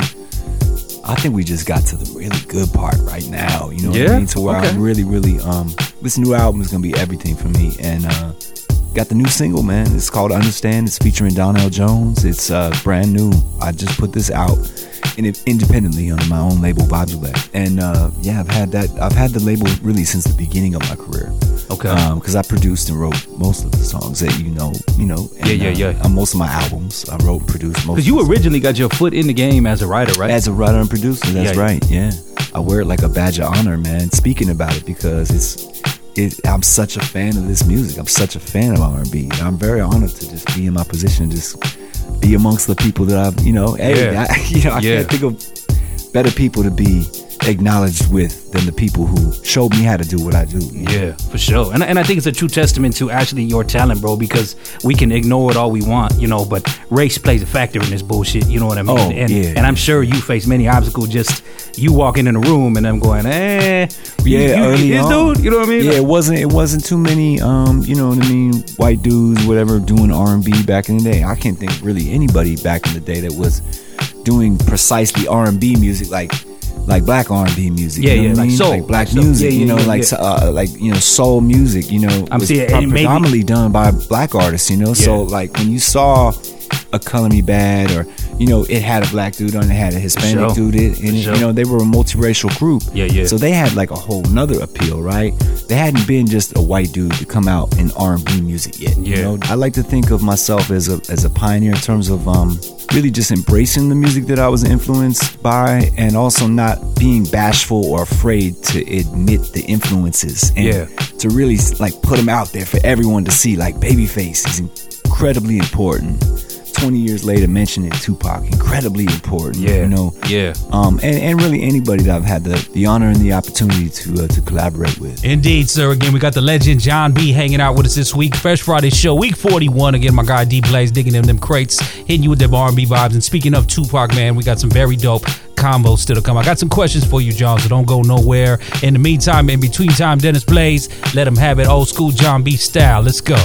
I think we just got to the really good part right now. You know what yeah? I mean? To where okay. I'm really, really, um, this new album is gonna be everything for me. And uh, got the new single, man. It's called Understand. It's featuring Donnell Jones. It's uh, brand new. I just put this out in it independently under my own label, Vibes. And uh, yeah, I've had that. I've had the label really since the beginning of my career. Okay. Because um, I produced and wrote most of the songs that you know, you know. And, yeah, yeah, yeah. Uh, most of my albums, I wrote, produced most. Because you originally got your foot in the game as a writer, right? As a writer and producer, that's yeah, right. Yeah, I wear it like a badge of honor, man. Speaking about it because it's, it. I'm such a fan of this music. I'm such a fan of R and B. I'm very honored to just be in my position, just be amongst the people that I've, you know, hey, yeah. I, you know, I yeah. can't think of better people to be acknowledged with than the people who showed me how to do what I do. Yeah, for sure. And, and I think it's a true testament to actually your talent, bro, because we can ignore it all we want, you know, but race plays a factor in this bullshit, you know what I mean? Oh, and, yeah. And I'm sure you face many obstacles just you walking in a room and them going, eh, you, yeah, you, early this on. dude, you know what I mean? Yeah, it wasn't it wasn't too many, um, you know what I mean, white dudes, whatever, doing R and B back in the day. I can't think of really anybody back in the day that was doing precisely R and B music like like black R and B music, yeah, you know yeah, what I like mean? soul, like black like music, soul. Yeah, you know, yeah, like yeah. Uh, like you know, soul music, you know, I'm was seeing pro- and maybe, predominantly done by black artists, you know. Yeah. So like when you saw a Color Me Bad, or you know, it had a black dude on it, had a Hispanic sure. dude in it, and sure. you know, they were a multiracial group. Yeah, yeah. So they had like a whole nother appeal, right? They hadn't been just a white dude to come out in R and B music yet. Yeah. You know, I like to think of myself as a as a pioneer in terms of um really just embracing the music that I was influenced by, and also not being bashful or afraid to admit the influences, and yeah. to really like put them out there for everyone to see. Like Babyface is incredibly important. twenty years later, mentioning Tupac, incredibly important. Yeah, you know. Yeah. Um, and, and really anybody that I've had the, the honor and the opportunity to uh, to collaborate with. Indeed, sir. Again, we got the legend John B hanging out with us this week. Fresh Friday show, week forty-one. Again, my guy D Blaze digging in them crates, hitting you with them R and B vibes. And speaking of Tupac, man, we got some very dope combos still to come. I got some questions for you, John, so don't go nowhere. In the meantime, in between time, Dennis Blaze, let him have it old school John B style. Let's go.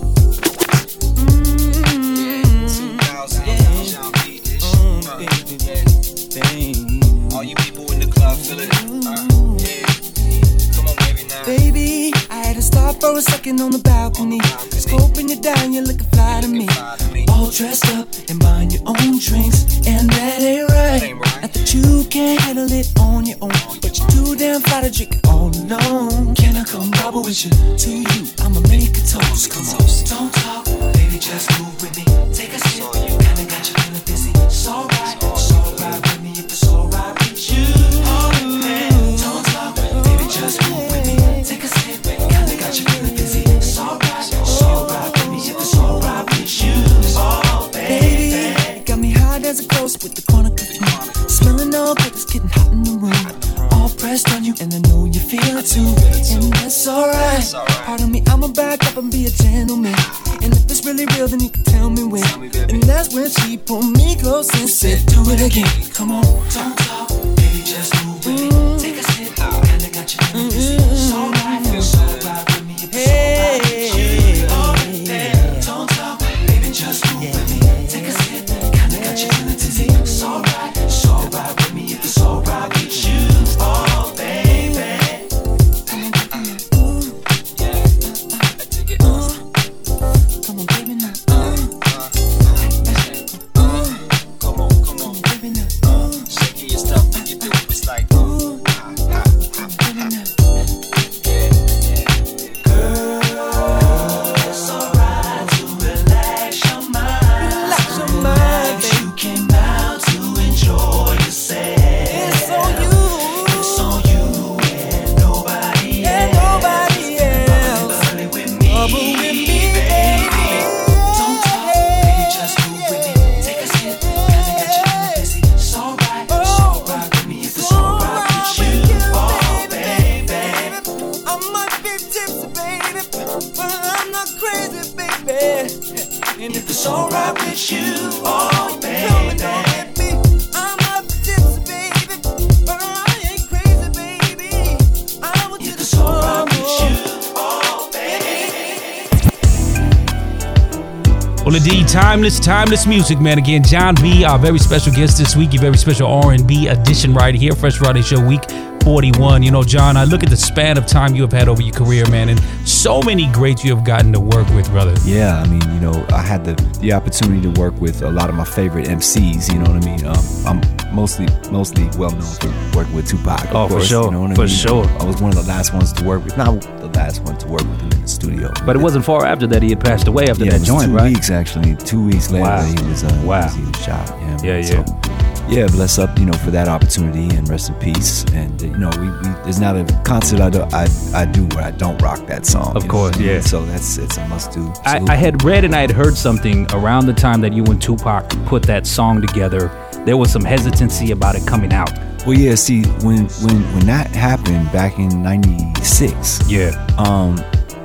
For a second on the balcony, scoping you down, you're looking fly to me. All dressed up and buying your own drinks, and that ain't right. Not that you can't handle it on your own, but you're too damn fly to drink it all alone. Can I come bubble with you? To you, I'ma make a toast. Come on, don't talk, baby, just move with me. Take a sip, kinda got you feeling dizzy. It's alright, it's alright with me if it's alright with you. Don't talk, baby, just move. feel, then you can tell me when. And that's when she pulled me close and said, do it again. Come on, don't talk, baby, just move with me. Take a sip, kinda got you feeling dizzy. It's alright, feel so right with me. It's alright with you. Oh, yeah. Don't talk, baby, just move with me. Take a sip, kinda got you feeling dizzy. It's alright, it's alright with me. It's alright with you. Oh, baby. Indeed, timeless, timeless music, man. Again, Jon B, our very special guest this week, your very special R and B edition right here, Fresh Friday Show Week forty-one. You know, John, I look at the span of time you have had over your career, man, and so many greats you have gotten to work with, brother. Yeah, I mean, you know, I had the, the opportunity to work with a lot of my favorite M Cs, you know what I mean? Um, I'm mostly mostly well known for working with Tupac, of oh, course, for sure, you know what I for mean? sure. I was one of the last ones to work with, not the last one to work with him in the studio. But it wasn't far after that he had passed away after yeah, that it was joint, two right? weeks, actually. Two weeks later, Wow. he was, uh, wow. he was shot. Yeah, yeah, so, yeah. Yeah, bless up, you know, for that opportunity and rest in peace. And uh, you know, we, we there's not a concert I do I, I do where I don't rock that song. Of you know course, what I mean? yeah. So that's it's a must do. I, I had read and I had heard something around the time that you and Tupac put that song together. There was some hesitancy about it coming out. Well, yeah. See, when when when that happened back in ninety-six, yeah. Um,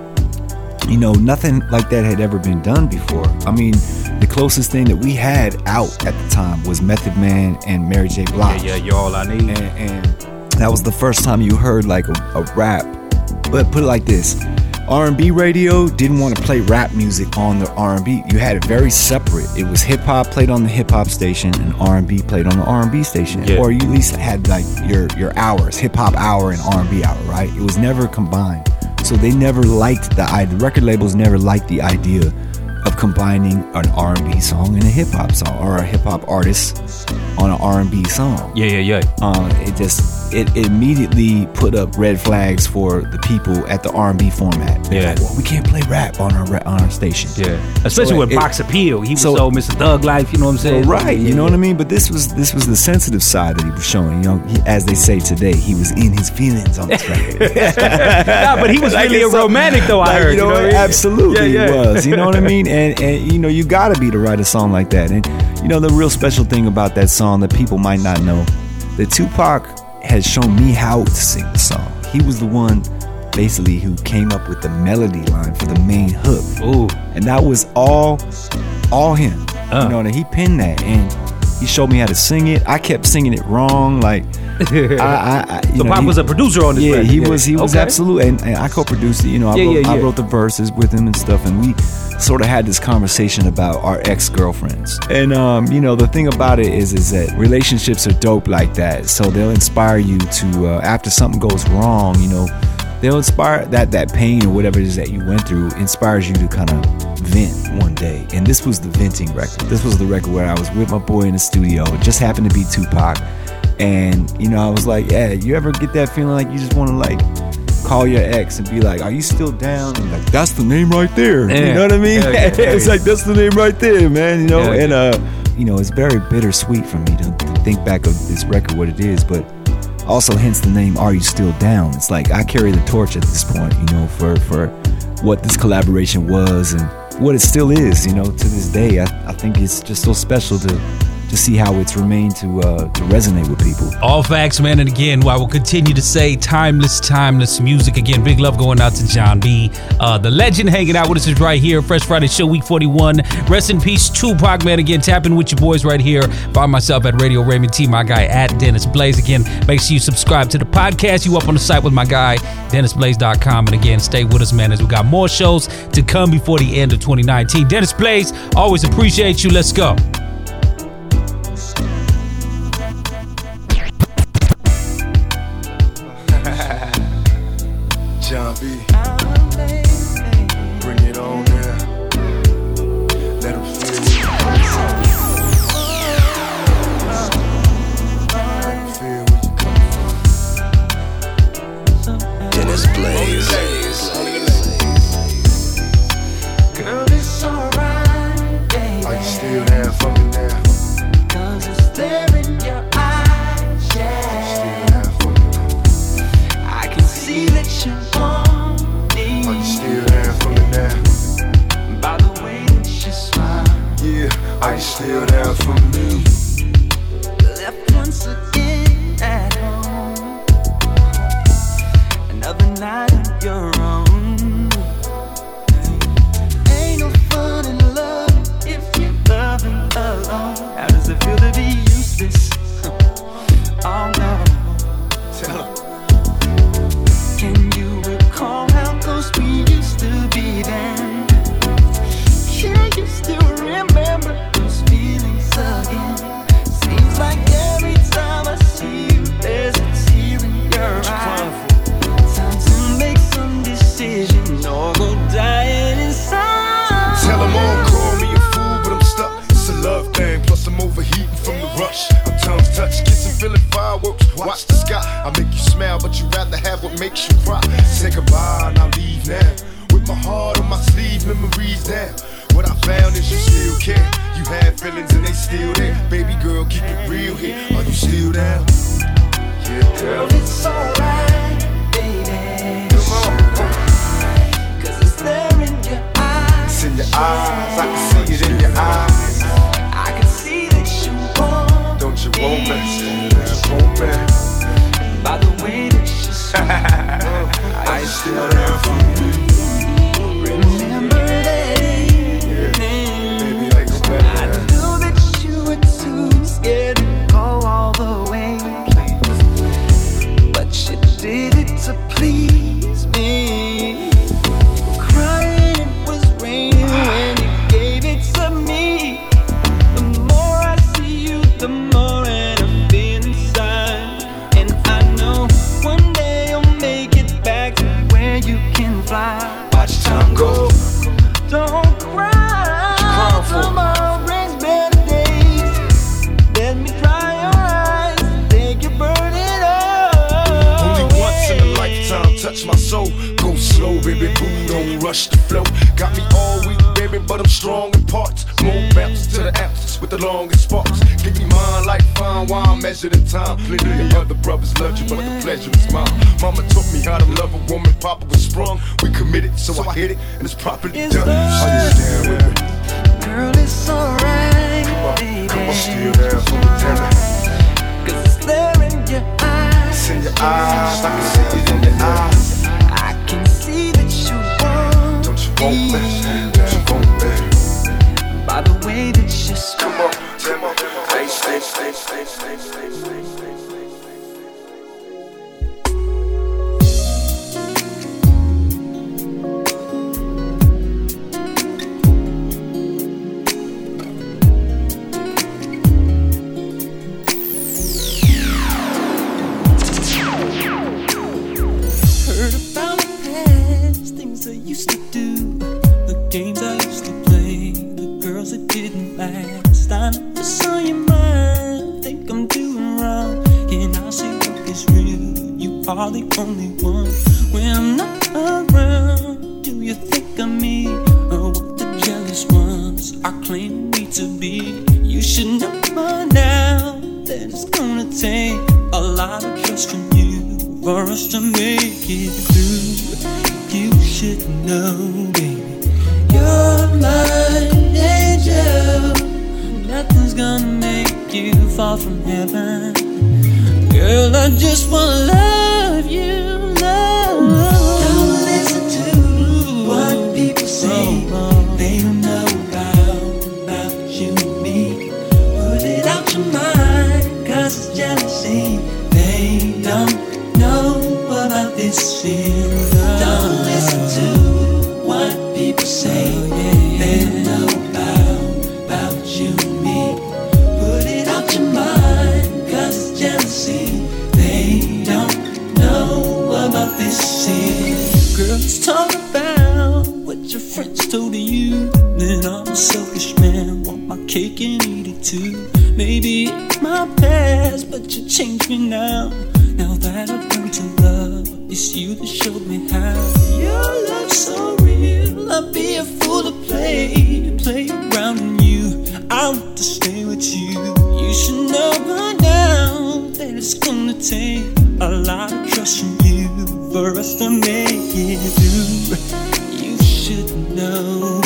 you know, nothing like that had ever been done before. I mean, the closest thing that we had out at the time was Method Man and Mary J. Blige. Yeah, yeah, you're all I need. And, and that was the first time you heard like a, a rap. But put it like this. R and B radio didn't want to play rap music on the R and B. You had it very separate. It was hip hop played on the hip hop station and R and B played on the R and B station. Yeah. Or you at least had like your your hours, hip hop hour and R and B hour, right? It was never combined. So they never liked the idea. Record labels never liked the idea of combining an R and B song and a hip hop song, or a hip hop artist on an R and B song. Yeah, yeah, yeah. Uh, it just it immediately put up red flags for the people at the R and B format. They're Yeah, like, well, we can't play rap on our ra- on our station. Yeah, especially So with it- Box Appeal. He was so- so, Mister Thug Life. You know what I'm saying? Right, Yeah, you know yeah. what I mean. But this was this was the sensitive side that he was showing. You know, he, as they say today, he was in his feelings on this record. Nah, but he was Like, really a it's so- romantic, though. I like, heard. you know, what I mean? absolutely Yeah, yeah. he was. You know what I mean? And and you know, you gotta be to write a song like that. And you know, the real special thing about that song that people might not know, that Tupac has shown me how to sing the song. He was the one basically who came up with the melody line for the main hook. Ooh. And that was all all him. Uh. You know, and he penned that and he showed me how to sing it. I kept singing it wrong, like I, I, I you So know, Pop he- was a producer on this Yeah, record. he was. He was Okay. absolutely, and, and I co-produced it. You know, I, Yeah, wrote, yeah, I yeah. wrote the verses with him and stuff, and we sort of had this conversation about our ex-girlfriends. And um, you know, the thing about it is, is that relationships are dope like that. So they'll inspire you to, uh, after something goes wrong, you know, they'll inspire that that pain or whatever it is that you went through inspires you to kind of vent one day. And this was the venting record. This was the record where I was with my boy in the studio. It just happened to be Tupac. And, you know, I was like, yeah, you ever get that feeling like you just want to, like, call your ex and be like, are you still down? And like, that's the name right there. Yeah. You know what I mean? Yeah, yeah, yeah, It's yeah. like, that's the name right there, man. You know, Yeah, and, uh, you know, it's very bittersweet for me to, to think back of this record, what it is, but also hence the name, Are You Still Down? It's like, I carry the torch at this point, you know, for, for what this collaboration was and what it still is, you know, to this day. I, I think it's just so special to to see how it's remained to uh, to resonate with people. All facts, man. And again, I will continue to say timeless, timeless music. Again, big love going out to John B. Uh, the legend hanging out with us is right here. Fresh Friday Show, week forty-one. Rest in peace, Tupac, man. Again, tapping with your boys right here. By myself at Radio Raymond T, my guy at Dennis Blaze. Again, make sure you subscribe to the podcast. You up on the site with my guy, dennis blaze dot com. And again, stay with us, man, as we got more shows to come before the end of twenty nineteen. Dennis Blaze, always appreciate you. Let's go. John B. Bring it on there. Let him feel it. Let him feel where you coming from. Dennis Blaze. Girl, it's alright, baby. Are you still there for me now? Cause it's there in your eyes, yeah. Still there for me. I can see that you want me. Are you still there for me now? By the way that you smile. Yeah, are you still there for me? Left once again at home. Another night on your own. Ain't no fun in love if you're loving alone. How does it feel to be useless? Oh no. Tell him. Can you recall how close we used to be then? Can you still remember those feelings again? Seems like every time I see you, there's a tear in your eye. Time to make some decision or go dying inside. Tell him all, call me a fool, but I'm stuck. It's a love thing, plus I'm overheating from the rush. I'm tongue touch, kissing, feeling fireworks. Watch the sky. I make you smile, but you rather have what makes you cry. Say goodbye and I'll leave now. With my heart on my sleeve, memories down. What I found is you still care. You had feelings and they still there. Baby girl, keep it real here. Are you still down? Yeah, Girl, it's alright, baby. Come on. Cause it's there in your eyes. It's in your eyes, I can see it in your eyes. I can see that you want. Don't you want me? Want me? By the way that you smile. Are you still there for me? Remember that evening. I knew that you were too scared to go all the way. But you did it to please me. Crying, it was raining when you gave it to me. The more I see you, the more that I feel inside. And I know one day you'll make it back to where you can fly. Watch time go. Don't cry. Tomorrow brings better days. Let me dry your eyes. Take your burden off. Only once in a lifetime, touch my soul. Go slow, baby, boo, don't rush the flow. Got me all weak, baby, but I'm strong in parts. More bounce to the ounces with the longest sparks. Give me mine like fine wine, measured in time. Plenty of other brothers loved you, but the pleasure is mine. Mama taught me how to love a woman, Papa was sprung. We committed, so I hit it, and it's properly It's done. Are you stand with me? Girl, it's alright, baby. Come on, still there for me, tell me. Cause it's there in your eyes. It's in your eyes, I can see it in your eyes. I can see that you want. Don't you want me? Don't you want me? By the way that you smile. Come on, tell me. Stay, stay, stay, stay, stay, stay, stay, stay. Heard about the past, things I used to do, the games I used to play, the girls that didn't last. I never saw your mind, think I'm doing wrong. Can I say what is real? You are the only one. When I'm not around, do you think of me? Or what the jealous ones are claiming me to be? You should know by now that it's gonna take a lot of trust from you for us to make it through. You should know, baby, you're my angel. Nothing's gonna make selfish man, want my cake and eat it too. Maybe it's my past, but you changed me now. Now that I've learned to love, it's you that showed me how. Your love's so real, I'd be a fool to play, play around in you. I want to stay with you. You should know by now that it's gonna take a lot of trust from you for us to make it through. You should know